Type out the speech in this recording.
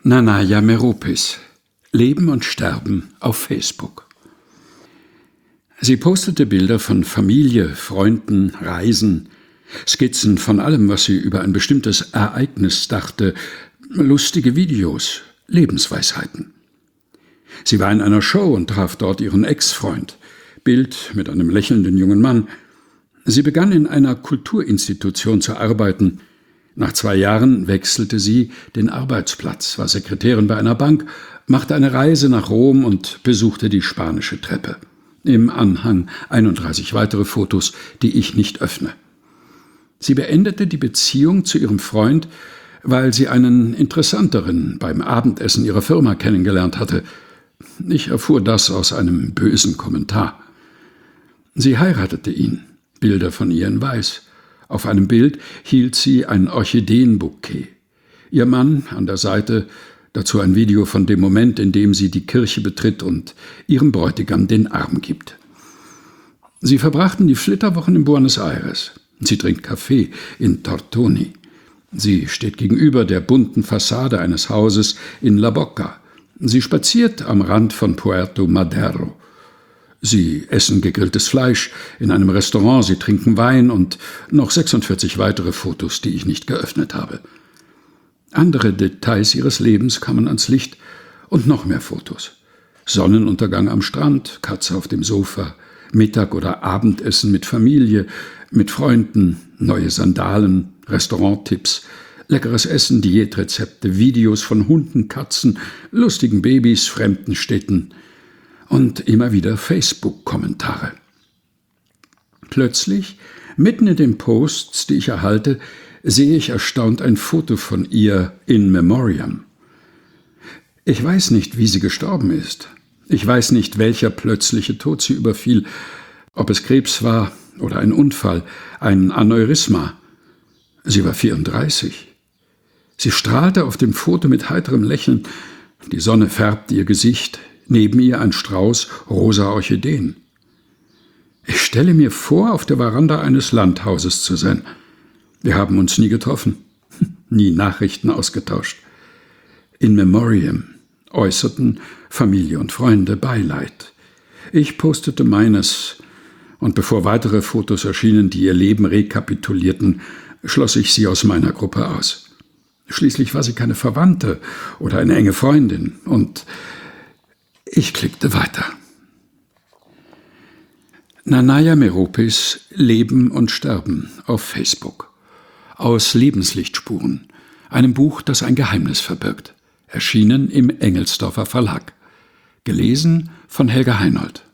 Nanaya Meropis. Leben und Sterben auf Facebook. Sie postete Bilder von Familie, Freunden, Reisen, Skizzen von allem, was sie über ein bestimmtes Ereignis dachte, lustige Videos, Lebensweisheiten. Sie war in einer Show und traf dort ihren Ex-Freund, Bild mit einem lächelnden jungen Mann. Sie begann in einer Kulturinstitution zu arbeiten. Nach 2 Jahren wechselte sie den Arbeitsplatz, war Sekretärin bei einer Bank, machte eine Reise nach Rom und besuchte die Spanische Treppe. Im Anhang 31 weitere Fotos, die ich nicht öffne. Sie beendete die Beziehung zu ihrem Freund, weil sie einen interessanteren beim Abendessen ihrer Firma kennengelernt hatte. Ich erfuhr das aus einem bösen Kommentar. Sie heiratete ihn, Bilder von ihr in Weiß. Auf einem Bild hielt sie ein Orchideenbouquet. Ihr Mann an der Seite, dazu ein Video von dem Moment, in dem sie die Kirche betritt und ihrem Bräutigam den Arm gibt. Sie verbrachten die Flitterwochen in Buenos Aires. Sie trinkt Kaffee in Tortoni. Sie steht gegenüber der bunten Fassade eines Hauses in La Boca. Sie spaziert am Rand von Puerto Madero. Sie essen gegrilltes Fleisch in einem Restaurant, sie trinken Wein und noch 46 weitere Fotos, die ich nicht geöffnet habe. Andere Details ihres Lebens kamen ans Licht und noch mehr Fotos. Sonnenuntergang am Strand, Katze auf dem Sofa, Mittag- oder Abendessen mit Familie, mit Freunden, neue Sandalen, Restauranttipps, leckeres Essen, Diätrezepte, Videos von Hunden, Katzen, lustigen Babys, fremden Städten und immer wieder Facebook-Kommentare. Plötzlich, mitten in den Posts, die ich erhalte, sehe ich erstaunt ein Foto von ihr in memoriam. Ich weiß nicht, wie sie gestorben ist. Ich weiß nicht, welcher plötzliche Tod sie überfiel, ob es Krebs war oder ein Unfall, ein Aneurysma. Sie war 34. Sie strahlte auf dem Foto mit heiterem Lächeln. Die Sonne färbte ihr Gesicht, neben ihr ein Strauß rosa Orchideen. Ich stelle mir vor, auf der Veranda eines Landhauses zu sein. Wir haben uns nie getroffen, nie Nachrichten ausgetauscht. In memoriam äußerten Familie und Freunde Beileid. Ich postete meines, und bevor weitere Fotos erschienen, die ihr Leben rekapitulierten, schloss ich sie aus meiner Gruppe aus. Schließlich war sie keine Verwandte oder eine enge Freundin, und ich klickte weiter. Nanaya Meropis, Leben und Sterben auf Facebook. Aus Lebenslichtspuren, einem Buch, das ein Geheimnis verbirgt. Erschienen im Engelsdorfer Verlag. Gelesen von Helga Heinold.